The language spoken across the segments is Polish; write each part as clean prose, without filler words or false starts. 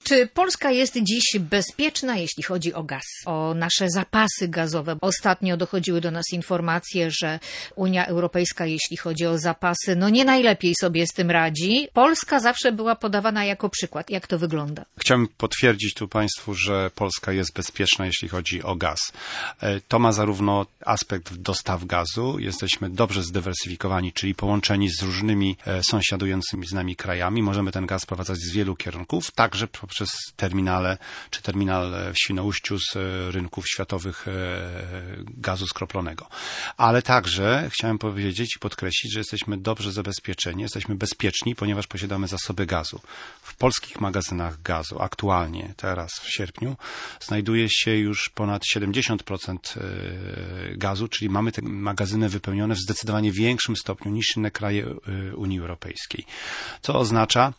Czy Polska jest dziś bezpieczna, jeśli chodzi o gaz, o nasze zapasy gazowe? Ostatnio dochodziły do nas informacje, że Unia Europejska, jeśli chodzi o zapasy, nie najlepiej sobie z tym radzi. Polska zawsze była podawana jako przykład. Jak to wygląda? Chciałbym potwierdzić tu Państwu, że Polska jest bezpieczna, jeśli chodzi o gaz. To ma zarówno aspekt dostaw gazu. Jesteśmy dobrze zdywersyfikowani, czyli połączeni z różnymi sąsiadującymi z nami krajami. Możemy ten gaz sprowadzać z wielu kierunków, także poprzez terminale, czy terminal w Świnoujściu z rynków światowych gazu skroplonego. Ale także chciałem powiedzieć i podkreślić, że jesteśmy dobrze zabezpieczeni, jesteśmy bezpieczni, ponieważ posiadamy zasoby gazu. W polskich magazynach gazu aktualnie, teraz w sierpniu, znajduje się już ponad 70% gazu, czyli mamy te magazyny wypełnione w zdecydowanie większym stopniu niż inne kraje Unii Europejskiej. Co oznacza,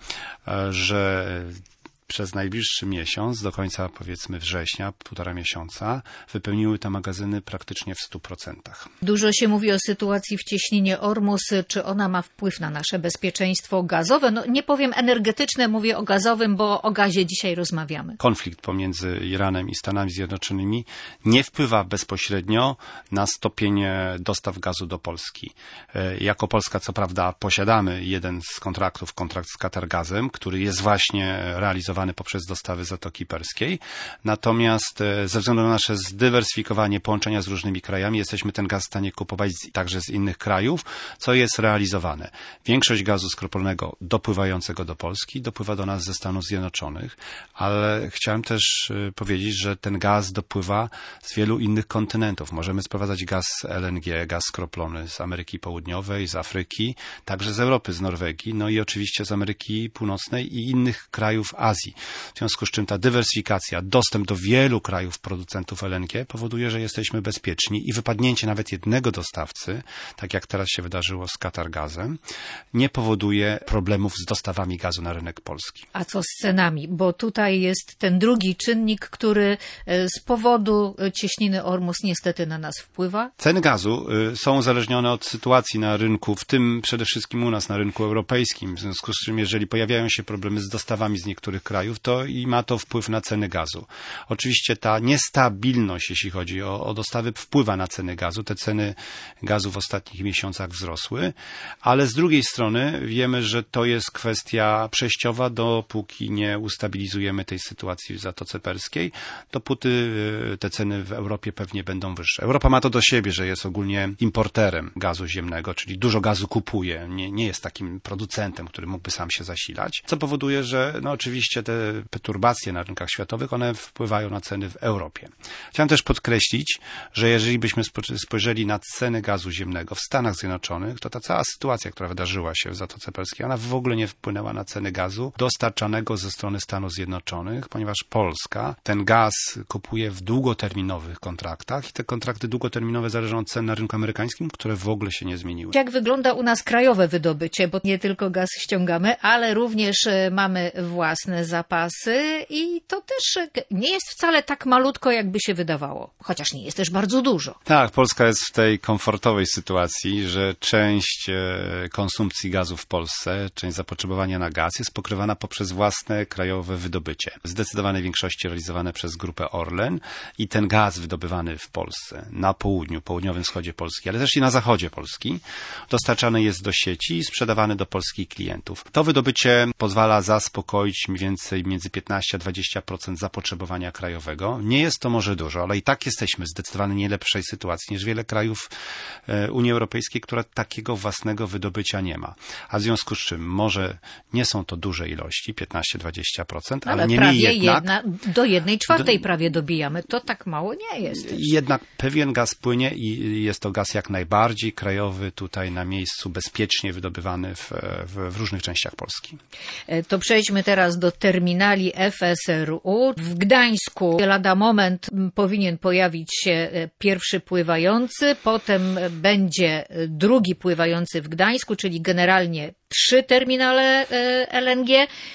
że przez najbliższy miesiąc, do końca powiedzmy września, 1,5 miesiąca, wypełniły te magazyny praktycznie w 100%. Dużo się mówi o sytuacji w cieśninie Ormus. Czy ona ma wpływ na nasze bezpieczeństwo gazowe? Nie powiem energetyczne, mówię o gazowym, bo o gazie dzisiaj rozmawiamy. Konflikt pomiędzy Iranem i Stanami Zjednoczonymi nie wpływa bezpośrednio na stopień dostaw gazu do Polski. Jako Polska, co prawda, posiadamy jeden z kontraktów, kontrakt z Qatargazem, który jest właśnie realizowany poprzez dostawy Zatoki Perskiej. Natomiast ze względu na nasze zdywersyfikowanie, połączenia z różnymi krajami, jesteśmy ten gaz w stanie kupować także z innych krajów, co jest realizowane. Większość gazu skroplonego dopływającego do Polski dopływa do nas ze Stanów Zjednoczonych, ale chciałem też powiedzieć, że ten gaz dopływa z wielu innych kontynentów. Możemy sprowadzać gaz LNG, gaz skroplony z Ameryki Południowej, z Afryki, także z Europy, z Norwegii, i oczywiście z Ameryki Północnej i innych krajów Azji. W związku z czym ta dywersyfikacja, dostęp do wielu krajów producentów LNG powoduje, że jesteśmy bezpieczni i wypadnięcie nawet jednego dostawcy, tak jak teraz się wydarzyło z Qatargazem, nie powoduje problemów z dostawami gazu na rynek polski. A co z cenami? Bo tutaj jest ten drugi czynnik, który z powodu cieśniny Ormus niestety na nas wpływa. Ceny gazu są uzależnione od sytuacji na rynku, w tym przede wszystkim u nas na rynku europejskim. W związku z czym, jeżeli pojawiają się problemy z dostawami z niektórych krajów, to i ma to wpływ na ceny gazu. Oczywiście ta niestabilność, jeśli chodzi o dostawy, wpływa na ceny gazu. Te ceny gazu w ostatnich miesiącach wzrosły, ale z drugiej strony wiemy, że to jest kwestia przejściowa, dopóki nie ustabilizujemy tej sytuacji w Zatoce Perskiej, dopóty te ceny w Europie pewnie będą wyższe. Europa ma to do siebie, że jest ogólnie importerem gazu ziemnego, czyli dużo gazu kupuje, nie jest takim producentem, który mógłby sam się zasilać, co powoduje, że oczywiście te perturbacje na rynkach światowych, one wpływają na ceny w Europie. Chciałem też podkreślić, że jeżeli byśmy spojrzeli na ceny gazu ziemnego w Stanach Zjednoczonych, to ta cała sytuacja, która wydarzyła się w Zatoce Perskiej, ona w ogóle nie wpłynęła na ceny gazu dostarczanego ze strony Stanów Zjednoczonych, ponieważ Polska ten gaz kupuje w długoterminowych kontraktach i te kontrakty długoterminowe zależą od cen na rynku amerykańskim, które w ogóle się nie zmieniły. Jak wygląda u nas krajowe wydobycie, bo nie tylko gaz ściągamy, ale również mamy własne zapasy i to też nie jest wcale tak malutko, jakby się wydawało. Chociaż nie jest też bardzo dużo. Tak, Polska jest w tej komfortowej sytuacji, że część konsumpcji gazu w Polsce, część zapotrzebowania na gaz jest pokrywana poprzez własne krajowe wydobycie. W zdecydowanej większości realizowane przez Grupę Orlen i ten gaz wydobywany w Polsce, na południu, południowym wschodzie Polski, ale też i na zachodzie Polski, dostarczany jest do sieci i sprzedawany do polskich klientów. To wydobycie pozwala zaspokoić mniej więcej między 15 a 20% zapotrzebowania krajowego. Nie jest to może dużo, ale i tak jesteśmy w zdecydowanie nie lepszej sytuacji niż wiele krajów Unii Europejskiej, która takiego własnego wydobycia nie ma. A w związku z czym może nie są to duże ilości, 15-20%, ale niemniej jednak... do 1/4 prawie dobijamy. To tak mało nie jest. Jednak pewien gaz płynie i jest to gaz jak najbardziej krajowy, tutaj na miejscu, bezpiecznie wydobywany w różnych częściach Polski. To przejdźmy teraz do terminali FSRU. W Gdańsku lada moment powinien pojawić się pierwszy pływający, potem będzie drugi pływający w Gdańsku, czyli generalnie 3 terminale LNG.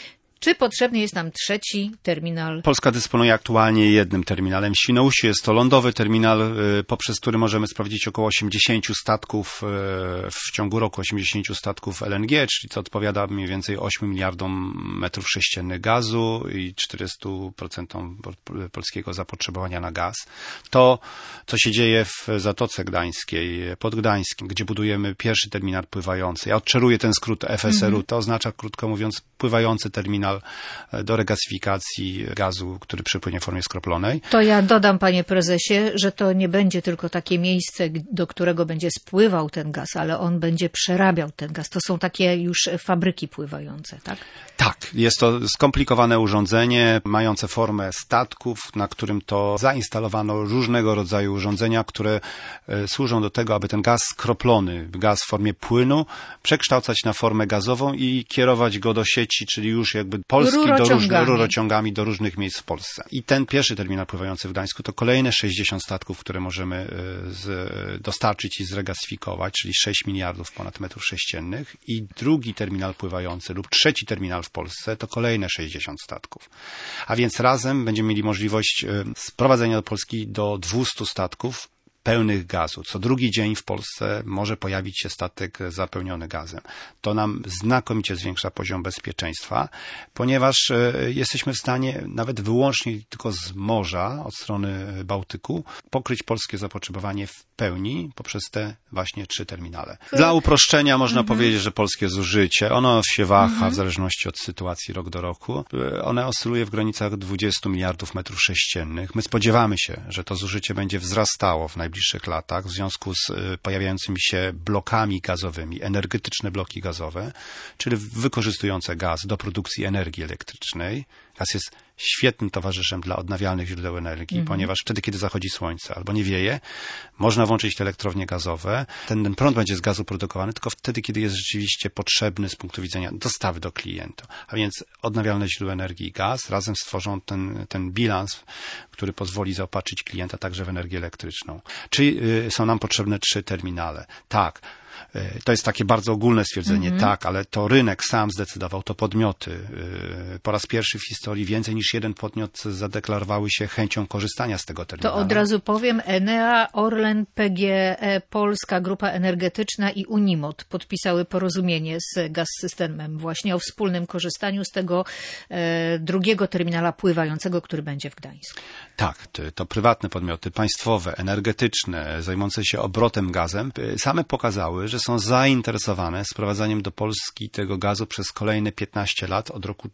Czy potrzebny jest nam trzeci terminal? Polska dysponuje aktualnie jednym terminalem w Świnoujściu. Jest to lądowy terminal, poprzez który możemy sprawdzić około 80 statków w ciągu roku, 80 statków LNG, czyli to odpowiada mniej więcej 8 miliardom metrów sześciennych gazu i 400% polskiego zapotrzebowania na gaz. To, co się dzieje w Zatoce Gdańskiej, pod Gdańskiem, gdzie budujemy pierwszy terminal pływający. Ja odczeruję ten skrót FSRU. To oznacza, krótko mówiąc, pływający terminal do regazyfikacji gazu, który przypłynie w formie skroplonej. To ja dodam, panie prezesie, że to nie będzie tylko takie miejsce, do którego będzie spływał ten gaz, ale on będzie przerabiał ten gaz. To są takie już fabryki pływające, tak? Tak, jest to skomplikowane urządzenie, mające formę statków, na którym to zainstalowano różnego rodzaju urządzenia, które służą do tego, aby ten gaz skroplony, gaz w formie płynu, przekształcać na formę gazową i kierować go do sieci, czyli już jakby Polski rurociągami do różnych miejsc w Polsce. I ten pierwszy terminal pływający w Gdańsku to kolejne 60 statków, które możemy dostarczyć i zregazyfikować, czyli 6 miliardów ponad metrów sześciennych. I drugi terminal pływający lub trzeci terminal w Polsce to kolejne 60 statków. A więc razem będziemy mieli możliwość sprowadzenia do Polski do 200 statków pełnych gazu. Co drugi dzień w Polsce może pojawić się statek zapełniony gazem. To nam znakomicie zwiększa poziom bezpieczeństwa, ponieważ jesteśmy w stanie nawet wyłącznie tylko z morza, od strony Bałtyku, pokryć polskie zapotrzebowanie w pełni poprzez te właśnie 3 terminale. Dla uproszczenia można powiedzieć, że polskie zużycie, ono się waha w zależności od sytuacji rok do roku. One oscyluje w granicach 20 miliardów metrów sześciennych. My spodziewamy się, że to zużycie będzie wzrastało w najbliższych latach w związku z pojawiającymi się blokami gazowymi, energetyczne bloki gazowe, czyli wykorzystujące gaz do produkcji energii elektrycznej. Gaz jest świetnym towarzyszem dla odnawialnych źródeł energii, ponieważ wtedy, kiedy zachodzi słońce albo nie wieje, można włączyć te elektrownie gazowe. Ten prąd będzie z gazu produkowany tylko wtedy, kiedy jest rzeczywiście potrzebny z punktu widzenia dostawy do klienta. A więc odnawialne źródła energii i gaz razem stworzą ten bilans, który pozwoli zaopatrzyć klienta także w energię elektryczną. Czy są nam potrzebne 3 terminale? Tak. To jest takie bardzo ogólne stwierdzenie, tak, ale to rynek sam zdecydował, to podmioty. Po raz pierwszy w historii więcej niż jeden podmiot zadeklarowały się chęcią korzystania z tego terminalu. To od razu powiem, Enea, Orlen, PGE, Polska Grupa Energetyczna i Unimod podpisały porozumienie z Gaz-Systemem właśnie o wspólnym korzystaniu z tego drugiego terminala pływającego, który będzie w Gdańsku. Tak, to prywatne podmioty, państwowe, energetyczne, zajmujące się obrotem gazem, same pokazały, że są zainteresowane sprowadzaniem do Polski tego gazu przez kolejne 15 lat od roku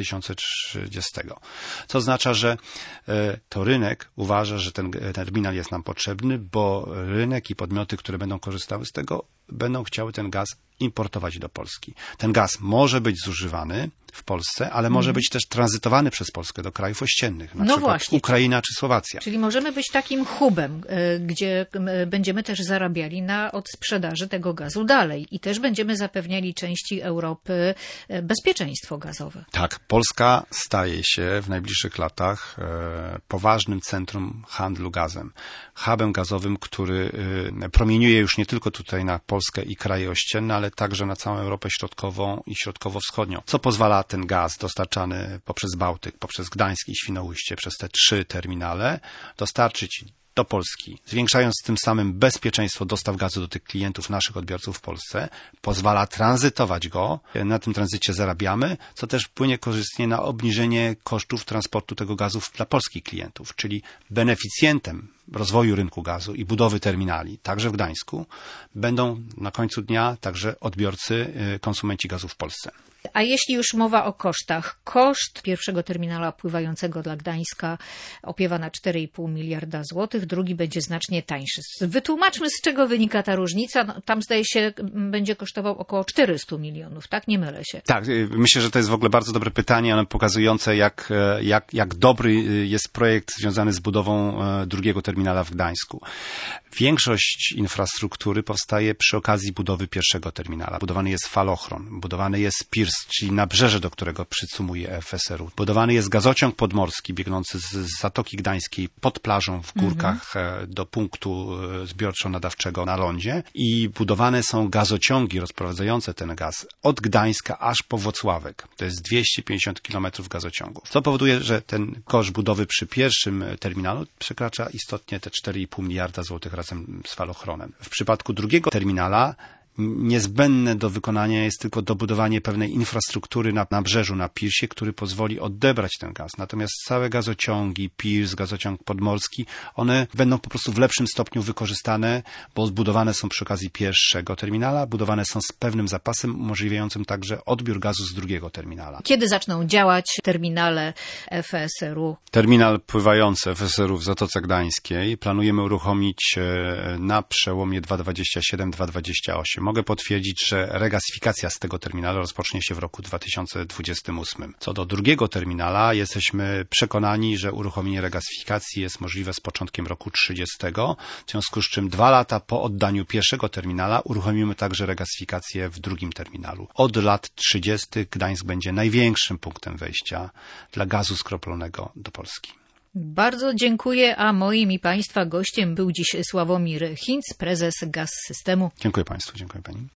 2030. Co oznacza, że to rynek uważa, że ten terminal jest nam potrzebny, bo rynek i podmioty, które będą korzystały z tego, będą chciały ten gaz importować do Polski. Ten gaz może być zużywany w Polsce, ale może być też tranzytowany przez Polskę do krajów ościennych, na przykład właśnie. Ukraina czy Słowacja. Czyli możemy być takim hubem, gdzie będziemy też zarabiali na odsprzedaży tego gazu dalej i też będziemy zapewniali części Europy bezpieczeństwo gazowe. Tak, Polska staje się w najbliższych latach poważnym centrum handlu gazem. Hubem gazowym, który promieniuje już nie tylko tutaj na Polskę i kraje ościenne, ale także na całą Europę Środkową i Środkowo-Wschodnią, co pozwala ten gaz dostarczany poprzez Bałtyk, poprzez Gdańsk i Świnoujście, przez te 3 terminale, dostarczyć do Polski, zwiększając tym samym bezpieczeństwo dostaw gazu do tych klientów, naszych odbiorców w Polsce, pozwala tranzytować go, na tym tranzycie zarabiamy, co też wpłynie korzystnie na obniżenie kosztów transportu tego gazu dla polskich klientów, czyli beneficjentem rozwoju rynku gazu i budowy terminali, także w Gdańsku, będą na końcu dnia także odbiorcy, konsumenci gazu w Polsce. A jeśli już mowa o kosztach, koszt pierwszego terminala pływającego dla Gdańska opiewa na 4,5 miliarda złotych, drugi będzie znacznie tańszy. Wytłumaczmy, z czego wynika ta różnica. No, tam zdaje się, będzie kosztował około 400 milionów, tak? Nie mylę się. Tak, myślę, że to jest w ogóle bardzo dobre pytanie, ono pokazujące, jak dobry jest projekt związany z budową drugiego terminala w Gdańsku. Większość infrastruktury powstaje przy okazji budowy pierwszego terminala. Budowany jest falochron, budowany jest pirs, czyli nabrzeże, do którego przycumuje FSRU. Budowany jest gazociąg podmorski biegnący z Zatoki Gdańskiej pod plażą w górkach do punktu zbiorczo-nadawczego na lądzie i budowane są gazociągi rozprowadzające ten gaz od Gdańska aż po Włocławek. To jest 250 km gazociągów. Co powoduje, że ten koszt budowy przy pierwszym terminalu przekracza istotnie te 4,5 miliarda złotych razem z falochronem. W przypadku drugiego terminala niezbędne do wykonania jest tylko dobudowanie pewnej infrastruktury na nabrzeżu, na pirsie, który pozwoli odebrać ten gaz. Natomiast całe gazociągi, pirs, gazociąg podmorski, one będą po prostu w lepszym stopniu wykorzystane, bo zbudowane są przy okazji pierwszego terminala, budowane są z pewnym zapasem umożliwiającym także odbiór gazu z drugiego terminala. Kiedy zaczną działać terminale FSRU? Terminal pływający FSRU w Zatoce Gdańskiej planujemy uruchomić na przełomie 2027-2028. Mogę potwierdzić, że regazyfikacja z tego terminalu rozpocznie się w roku 2028. Co do drugiego terminala, jesteśmy przekonani, że uruchomienie regazyfikacji jest możliwe z początkiem roku 30, w związku z czym 2 lata po oddaniu pierwszego terminala uruchomimy także regazyfikację w drugim terminalu. Od lat 30. Gdańsk będzie największym punktem wejścia dla gazu skroplonego do Polski. Bardzo dziękuję, a moim i Państwa gościem był dziś Sławomir Hinc, prezes Gaz-Systemu. Dziękuję Państwu, dziękuję Pani.